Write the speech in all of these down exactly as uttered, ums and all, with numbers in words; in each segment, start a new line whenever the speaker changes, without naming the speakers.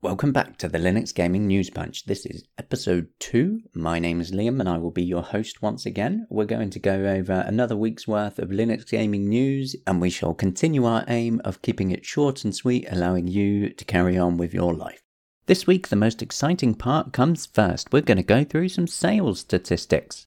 Welcome back to the Linux Gaming News Punch. This is episode two. My name is Liam and I will be your host once again. We're going to go over another week's worth of Linux gaming news and we shall continue our aim of keeping it short and sweet, allowing you to carry on with your life. This week, the most exciting part comes first. We're going to go through some sales statistics.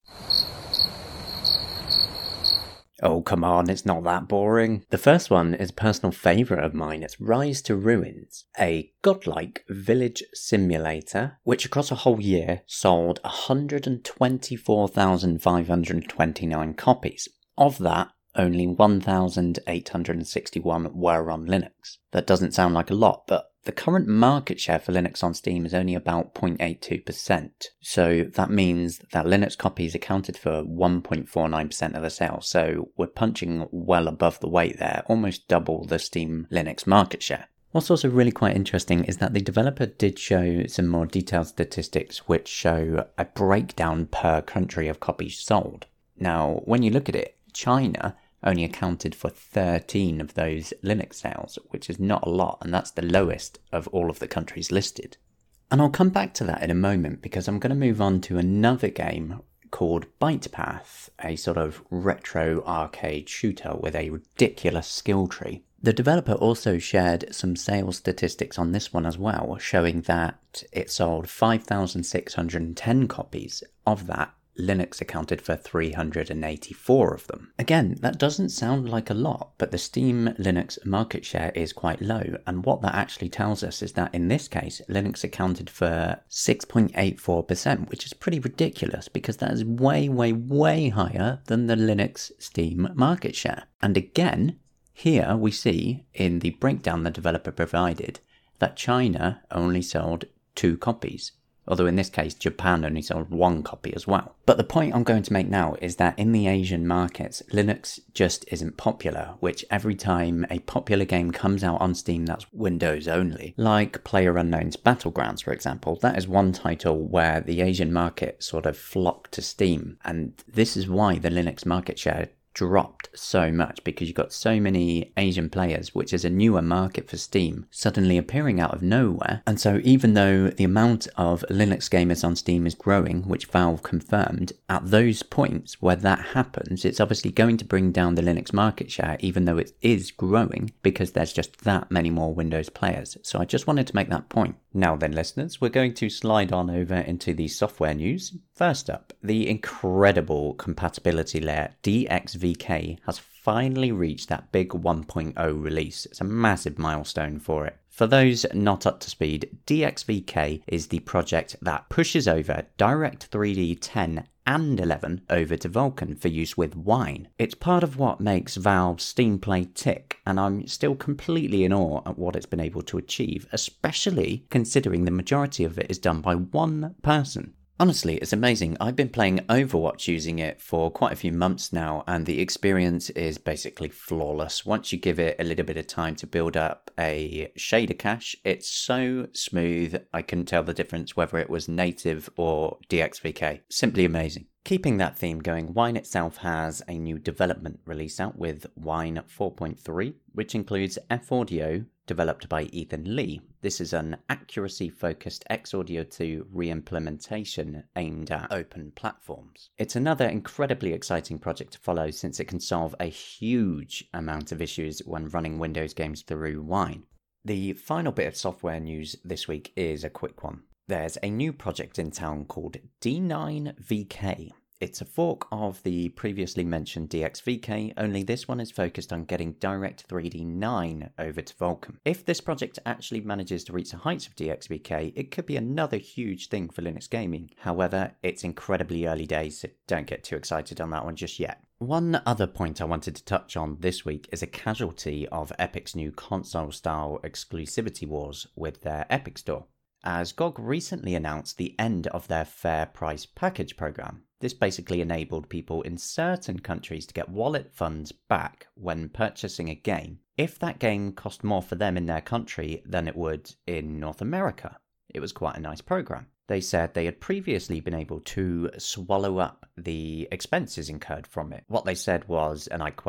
Oh, come on, it's not that boring. The first one is a personal favourite of mine. It's Rise to Ruins, a godlike village simulator, which across a whole year sold one hundred twenty-four thousand five hundred twenty-nine copies. Of that, only one thousand eight hundred sixty-one were on Linux. That doesn't sound like a lot, but the current market share for Linux on Steam is only about zero point eight two percent. So that means that Linux copies accounted for one point four nine percent of the sales. So we're punching well above the weight there, almost double the Steam Linux market share. What's also really quite interesting is that the developer did show some more detailed statistics which show a breakdown per country of copies sold. Now, when you look at it, China only accounted for thirteen of those Linux sales, which is not a lot, and that's the lowest of all of the countries listed. And I'll come back to that in a moment because I'm going to move on to another game called Bytepath, a sort of retro arcade shooter with a ridiculous skill tree. The developer also shared some sales statistics on this one as well, showing that it sold five thousand six hundred ten copies. Of that, Linux accounted for three hundred eighty-four of them. Again, that doesn't sound like a lot, but the Steam Linux market share is quite low, and what that actually tells us is that in this case, Linux accounted for six point eight four percent, which is pretty ridiculous because that is way, way, way higher than the Linux Steam market share. And again, here we see in the breakdown the developer provided that China only sold two copies. Although in this case, Japan only sold one copy as well. But the point I'm going to make now is that in the Asian markets, Linux just isn't popular, which every time a popular game comes out on Steam that's Windows only, like PlayerUnknown's Battlegrounds, for example, that is one title where the Asian market sort of flocked to Steam. And this is why the Linux market share dropped so much, because you've got so many Asian players, which is a newer market for Steam, suddenly appearing out of nowhere. And so even though the amount of Linux gamers on Steam is growing, which Valve confirmed, at those points where that happens, it's obviously going to bring down the Linux market share, even though it is growing, because there's just that many more Windows players. So I just wanted to make that point. Now then, listeners, we're going to slide on over into the software news. First up, the incredible compatibility layer D X V K has finally reached that big one point oh release. It's a massive milestone for it. For those not up to speed, D X V K is the project that pushes over Direct three D ten and eleven over to Vulkan for use with Wine. It's part of what makes Valve's Steam Play tick, and I'm still completely in awe at what it's been able to achieve, especially considering the majority of it is done by one person. Honestly, it's amazing. I've been playing Overwatch using it for quite a few months now, and the experience is basically flawless. Once you give it a little bit of time to build up a shader cache, it's so smooth, I couldn't tell the difference whether it was native or D X V K. Simply amazing. Keeping that theme going, Wine itself has a new development release out with Wine four point three, which includes F-Audio, developed by Ethan Lee. This is an accuracy-focused X Audio two re-implementation aimed at open platforms. It's another incredibly exciting project to follow since it can solve a huge amount of issues when running Windows games through Wine. The final bit of software news this week is a quick one. There's a new project in town called D nine V K. It's a fork of the previously mentioned D X V K, only this one is focused on getting Direct three D nine over to Vulkan. If this project actually manages to reach the heights of D X V K, it could be another huge thing for Linux gaming. However, it's incredibly early days, so don't get too excited on that one just yet. One other point I wanted to touch on this week is a casualty of Epic's new console-style exclusivity wars with their Epic Store, as G O G recently announced the end of their Fair Price Package program. This basically enabled people in certain countries to get wallet funds back when purchasing a game if that game cost more for them in their country than it would in North America. It was quite a nice program. They said they had previously been able to swallow up the expenses incurred from it. What they said was, and I quote,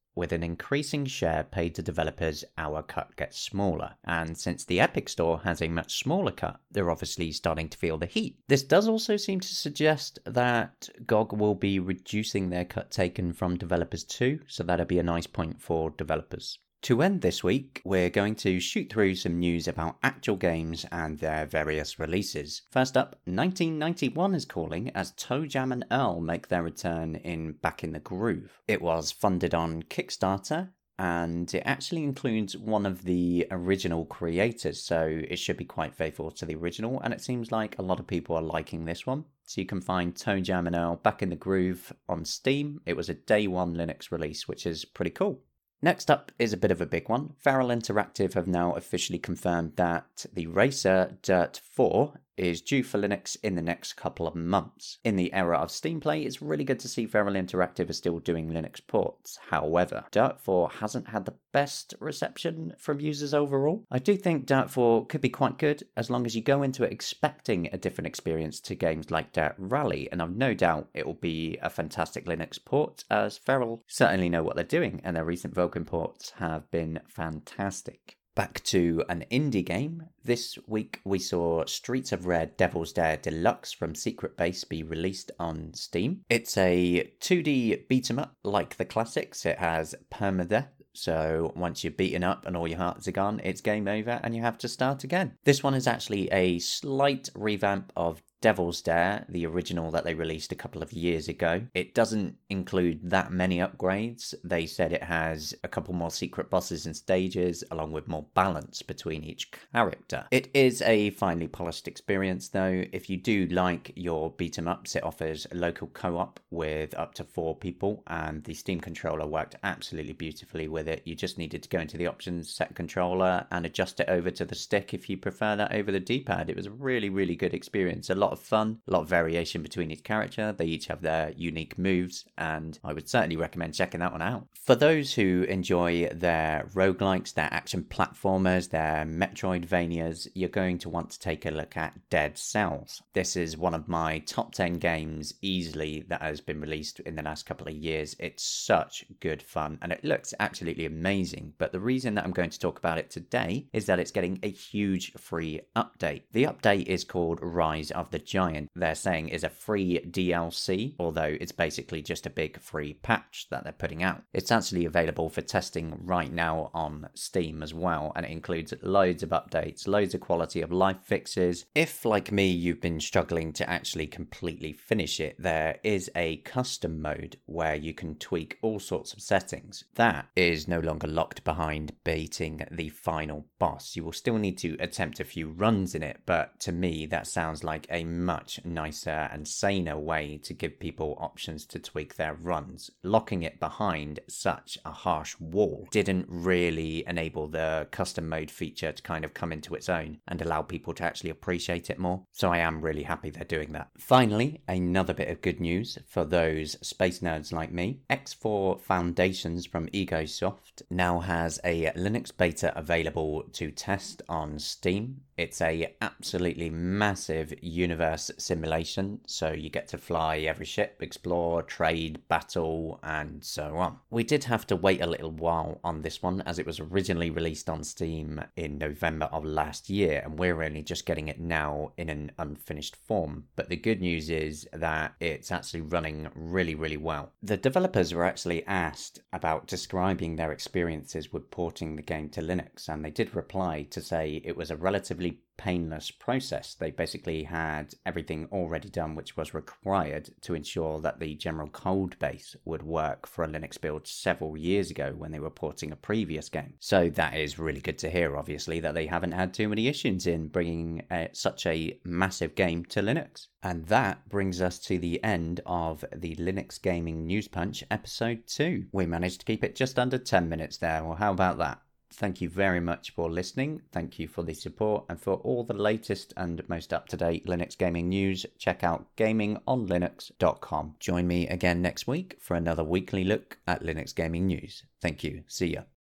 With an increasing share paid to developers, our cut gets smaller. And since the Epic Store has a much smaller cut, they're obviously starting to feel the heat. This does also seem to suggest that G O G will be reducing their cut taken from developers too, so that'll be a nice point for developers. To end this week, we're going to shoot through some news about actual games and their various releases. First up, nineteen ninety-one is calling as ToeJam and Earl make their return in Back in the Groove. It was funded on Kickstarter, and it actually includes one of the original creators, so it should be quite faithful to the original, and it seems like a lot of people are liking this one. So you can find ToeJam and Earl Back in the Groove on Steam. It was a day one Linux release, which is pretty cool. Next up is a bit of a big one. Feral Interactive have now officially confirmed that the racer Dirt four is due for Linux in the next couple of months. In the era of Steam Play, it's really good to see Feral Interactive is still doing Linux ports. However, Dirt four hasn't had the best reception from users overall. I do think Dirt four could be quite good as long as you go into it expecting a different experience to games like Dirt Rally, and I've no doubt it will be a fantastic Linux port, as Feral certainly know what they're doing, and their recent Vulkan ports have been fantastic. Back to an indie game. This week we saw Streets of Rage Devil's Dare Deluxe from Secret Base be released on Steam. It's a two D beat 'em up like the classics. It has permadeath, so once you're beaten up and all your hearts are gone, it's game over and you have to start again. This one is actually a slight revamp of Devil's Dare, the original that they released a couple of years ago. It doesn't include that many upgrades. They said it has a couple more secret bosses and stages, along with more balance between each character. It is a finely polished experience though. If you do like your beat 'em ups, it offers local co-op with up to four people, and the Steam controller worked absolutely beautifully with it. You just needed to go into the options, set controller, and adjust it over to the stick if you prefer that over the D-pad. It was a really, really good experience. A lot of fun, a lot of variation between each character. They each have their unique moves, and I would certainly recommend checking that one out. For those who enjoy their roguelikes, their action platformers, their Metroidvanias, you're going to want to take a look at Dead Cells. This is one of my top ten games easily that has been released in the last couple of years. It's such good fun, and it looks absolutely amazing, but the reason that I'm going to talk about it today is that it's getting a huge free update. The update is called Rise of the Giant. They're saying is a free D L C, although it's basically just a big free patch that they're putting out. It's actually available for testing right now on Steam as well, and it includes loads of updates, loads of quality of life fixes. If, like me, you've been struggling to actually completely finish it, there is a custom mode where you can tweak all sorts of settings. That is no longer locked behind beating the final boss. You will still need to attempt a few runs in it, but to me that sounds like a much nicer and saner way to give people options to tweak their runs. Locking it behind such a harsh wall didn't really enable the custom mode feature to kind of come into its own and allow people to actually appreciate it more. So I am really happy they're doing that. Finally, another bit of good news for those space nerds like me. X four Foundations from Egosoft now has a Linux beta available to test on Steam. It's a absolutely massive universe simulation, so you get to fly every ship, explore, trade, battle, and so on. We did have to wait a little while on this one as it was originally released on Steam in November of last year, and we're only just getting it now in an unfinished form. But the good news is that it's actually running really, really well. The developers were actually asked about describing their experiences with porting the game to Linux, and they did reply to say it was a relatively painless process. They basically had everything already done which was required to ensure that the general code base would work for a Linux build several years ago when they were porting a previous game. So that is really good to hear, obviously, that they haven't had too many issues in bringing uh, such a massive game to Linux. And that brings us to the end of the Linux Gaming News Punch episode two. We managed to keep it just under ten minutes there. Well, how about that? Thank you very much for listening. Thank you for the support, and for all the latest and most up-to-date Linux gaming news, check out gaming on linux dot com. Join me again next week for another weekly look at Linux gaming news. Thank you. See ya.